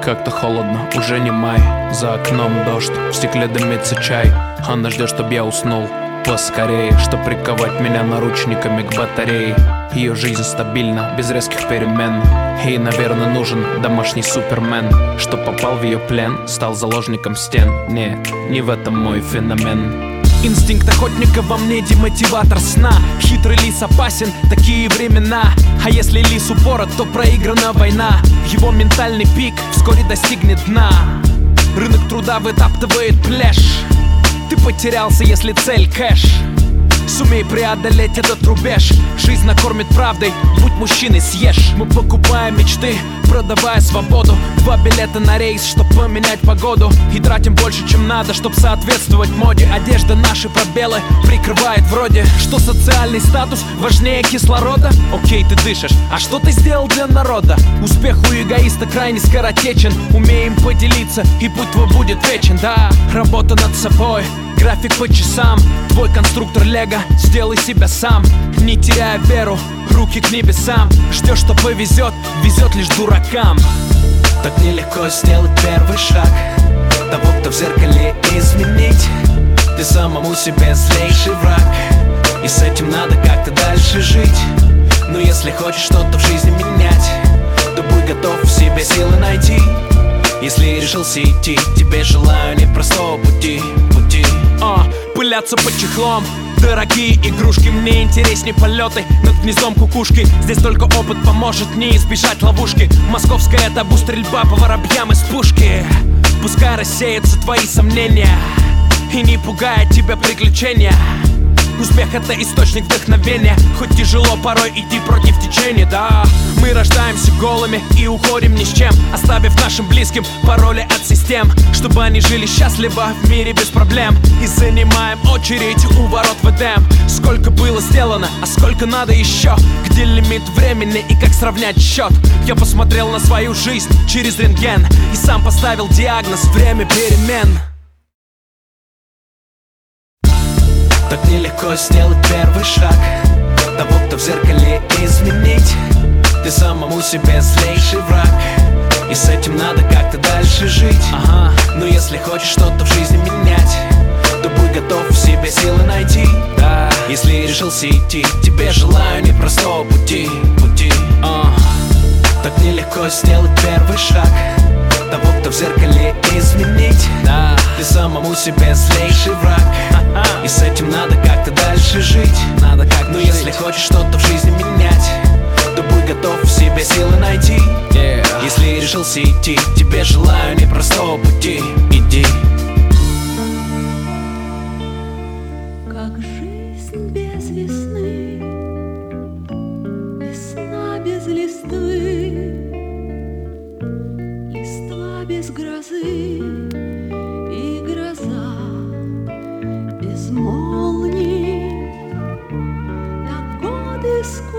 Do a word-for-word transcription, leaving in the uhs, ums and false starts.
Как-то холодно, уже не май. За окном дождь, в стекле дымится чай. Она ждет, чтоб я уснул поскорее, чтоб приковать меня наручниками к батарее. Ее жизнь стабильна, без резких перемен. Ей, наверное, нужен домашний супермен, что попал в ее плен, стал заложником стен. Не, не в этом мой феномен. Инстинкт охотника во мне демотиватор сна. Хитрый лис опасен, такие времена. А если лис упорот, то проиграна война. Его ментальный пик вскоре достигнет дна. Рынок труда вытаптывает плешь. Ты потерялся, если цель кэш. Сумей преодолеть этот рубеж. Жизнь накормит правдой, будь мужчиной, съешь. Мы покупаем мечты, продавая свободу. Два билета на рейс, чтоб поменять погоду. И тратим больше, чем надо, чтоб соответствовать моде. Одежда наши пробелы прикрывает вроде. Что социальный статус важнее кислорода? Окей, ты дышишь, а что ты сделал для народа? Успех у эгоиста крайне скоротечен. Умеем поделиться, и путь твой будет вечен. Да, работа над собой, график по часам. Твой конструктор лего, сделай себя сам. Не теряя веру, руки к небесам. Ждешь, что повезет, везет лишь дуракам. Так нелегко сделать первый шаг, того, кто в зеркале изменить. Ты самому себе злейший враг, и с этим надо как-то дальше жить. Но если хочешь что-то в жизни менять, то будь готов в себе силы найти. Если решился идти, тебе желаю непростого пути, пути. А, пыляться под чехлом, дорогие игрушки. Мне интереснее полеты над гнездом кукушки. Здесь только опыт поможет не избежать ловушки. Московская табу, стрельба по воробьям из пушки. Пускай рассеются твои сомнения, и не пугает тебя приключения. Успех — это источник вдохновения. Хоть тяжело порой идти против течения, да. Мы рождаемся голыми и уходим ни с чем, оставив нашим близким пароли от систем, чтобы они жили счастливо в мире без проблем. И занимаем очередь у ворот в Эдем. Сколько было сделано, а сколько надо еще? Где лимит времени и как сравнять счет? Я посмотрел на свою жизнь через рентген и сам поставил диагноз: время перемен. Так нелегко сделать первый шаг, того, кто в зеркале изменить. Ты самому себе злейший враг, и с этим надо как-то дальше жить. Ага. Но если хочешь что-то в жизни менять, то будь готов в себе силы найти. Да. Если решился идти, тебе желаю непростого пути, пути. uh. Так нелегко сделать первый шаг, того, кто в зеркале изменить. Да. Ты самому себе злейший враг, и с этим надо как-то дальше жить. Надо как-то Но жить. если хочешь что-то в жизни менять, то будь готов в себе силы найти. yeah. Если решился идти, тебе желаю непростого пути. Иди. Как жизнь без весны, весна без листвы, листва без грозы и гроза без молний. Так годы скоро